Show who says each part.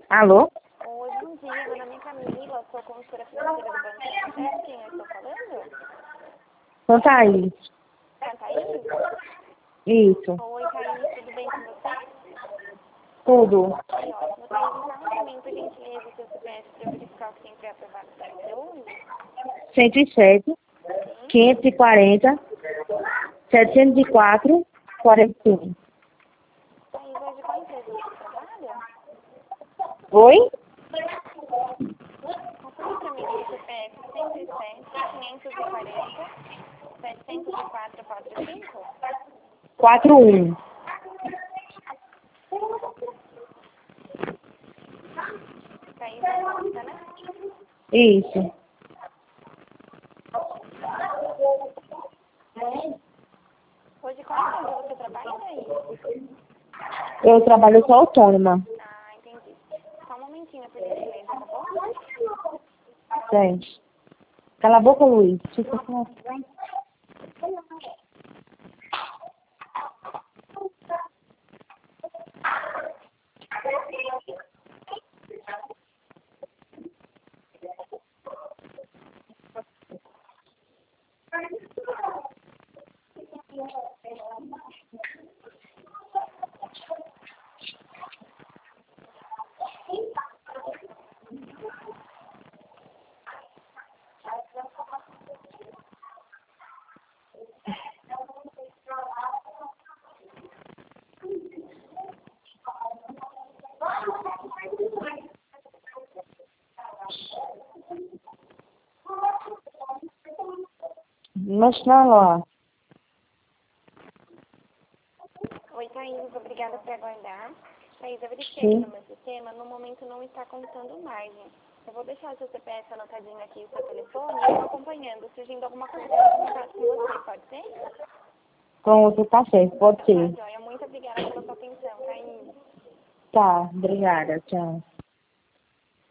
Speaker 1: Alô?
Speaker 2: Oi, bom dia. Meu nome é Camila, sou consultora financeira do Banco Santander. Quem eu estou falando?
Speaker 1: Sou Thaís.
Speaker 2: Com a Thaís?
Speaker 1: Isso.
Speaker 2: Oi, Thaís, tudo bem com você?
Speaker 1: Tudo.
Speaker 2: Que ótimo. Thaís, então, um momento, por gentileza, o seu CPF para eu verificar o que tem pré-aprovado para você hoje?
Speaker 1: 107,
Speaker 2: Sim.
Speaker 1: 540, 704, 41.
Speaker 2: Thaís, hoje qual empresa você trabalha?
Speaker 1: Oi?
Speaker 2: Confirme para mim o seu CPF 107, 540, 704, 45?
Speaker 1: 41.
Speaker 2: Thaís da Costa, né?
Speaker 1: Isso.
Speaker 2: Hoje qual empresa você trabalha, Thaís?
Speaker 1: Eu trabalho, sou autônoma.
Speaker 2: Ah, entendi. Só um momentinho, por gentileza, tá bom?
Speaker 1: Gente. Cala a boca, Luiz. Deixa eu falar. Mas não, lá.
Speaker 2: Oi, Thaís, obrigada por aguardar. Thaís, eu verifiquei aqui
Speaker 1: Sim.
Speaker 2: no meu sistema, no momento não está contando margem. Eu vou deixar o seu CPF anotadinho aqui, o seu telefone, e eu vou acompanhando. Surgindo alguma coisa, eu vou contato com você, pode ser?
Speaker 1: Então, você tá certo, pode
Speaker 2: Tá,
Speaker 1: ser.
Speaker 2: joia. Muito obrigada pela sua atenção, Thaís.
Speaker 1: Tá, obrigada. Tchau.